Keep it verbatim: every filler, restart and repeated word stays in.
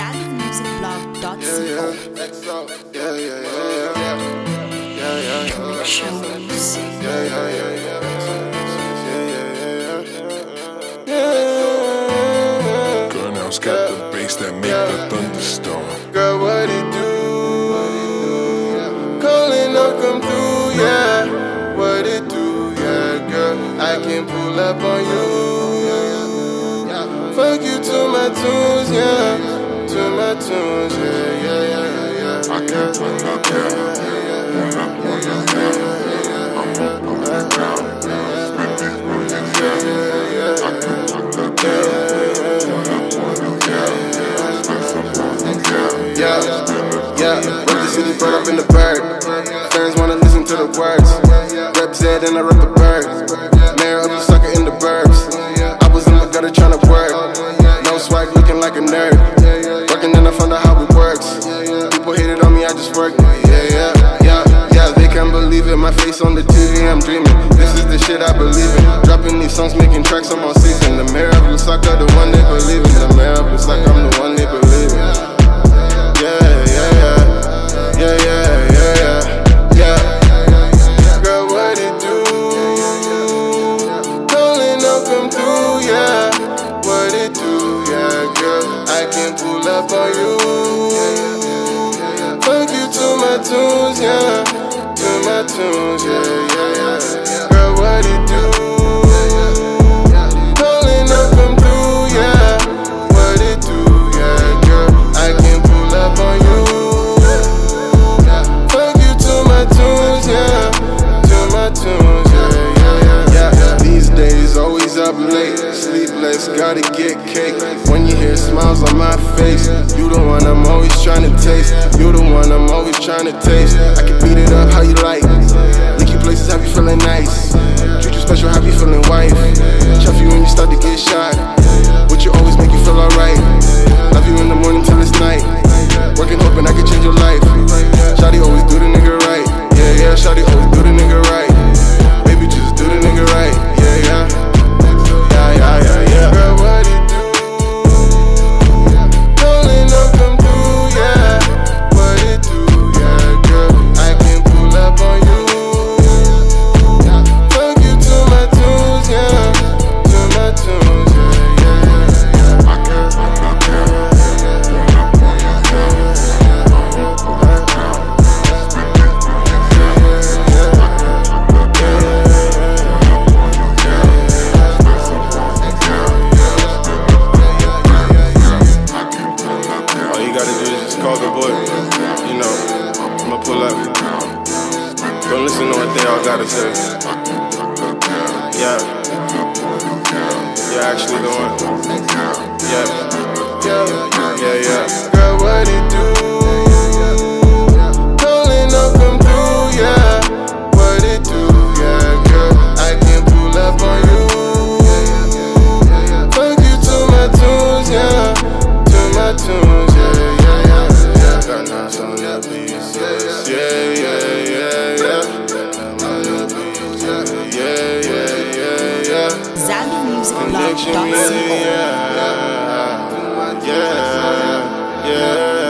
zambian music blog dot co. Yeah, yeah, yeah, yeah, yeah, yeah, yeah, yeah. Shows. Yeah, yeah, yeah, yeah. Yeah. Girl, now it's got the bass that make the thunderstorm. Girl, what it do? Calling, I'll come through, yeah. What it do, yeah, girl? I can pull up on you. Fuck you to my tunes, yeah. To my tunes, yeah, yeah, yeah, yeah. I can't pull up, yeah. Pull up, pull up, yeah. I'm up, up and down. Spend these millions, yeah. I can't pull up, yeah. Pull up, pull up, yeah. Spend some millions, yeah. Yeah, yeah. Rep the city, brought up in the bird. Fans wanna listen to the words. Rep Z and I rep the bird. Mayor of the sucker in the burbs. I was in the gutter tryna work. No swag, looking like a nerd. Working and I found out how it works. People hated on me, I just worked. Yeah, yeah, yeah, yeah. They can't believe it. My face on the T V, I'm dreaming. This is the shit I believe in. Dropping these songs, making tracks, I'm on season. The mayor of the sucker, the one they believe in. The mayor of the sucker, I'm the one they believe in. Yeah, yeah, yeah. Yeah, yeah, yeah, yeah, yeah. Girl, what it do? Calling, I'll come through, yeah. What it do, yeah, girl? I can pull up on you. Fuck you to my tunes, yeah. To my tunes, yeah, yeah, yeah. Girl, what it do? Calling, I'll come through, yeah. What it do, yeah, girl? I can pull up on you. Fuck you to my tunes, yeah. To my tunes, yeah, yeah, yeah, yeah. These days, always up late, sleepless, gotta get cake. When you hear smiles on my face, you the one I'm always trying to taste. You the one I'm always trying to taste. I can beat it up how you like. Lick you places, have you feeling nice. Treat you special, have you feeling wife. Chuff you when you start to get shot. Would you always make you feel alright? Love you in the morning till it's night. Working, hoping I can change your life. Shawty always do the nigga right. Yeah, yeah, Shawty always do the nigga right. Baby, just do the nigga right. Yeah, yeah. Yeah, yeah, yeah, yeah. Girl, what it do? Calling, I'll come through, yeah. What it do, yeah, girl? I can pull up on you. Fuck you to my tunes, yeah. To my tunes, yeah, yeah, yeah. I can't pull up, yeah. Pull up, pull up, yeah. I'm up, up and down. Spend these millions, yeah. I can't pull up, yeah. Pull up, pull up, yeah. Spend some millions, yeah. I can't pull up, yeah. All you gotta do is just call the boy. You know, I'ma pull up. Don't listen to what they all gotta say. Yeah, you're actually the one. Yeah, yeah, yeah, yeah. Girl, what it do? Calling, I'll come through, yeah. What it do, yeah, girl? I can pull up on you. Fuck you to my tunes, yeah. To my tunes, yeah, yeah, yeah, yeah. Got nice on the beats, yeah, yeah, yeah, yeah. Yeah, yeah, yeah, yeah. zambian music blog Connection, dot co. yeah, yeah, yeah.